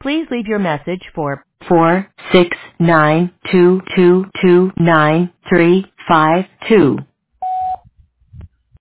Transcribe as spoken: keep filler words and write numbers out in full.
Please leave your message for four six nine two two two nine three five two.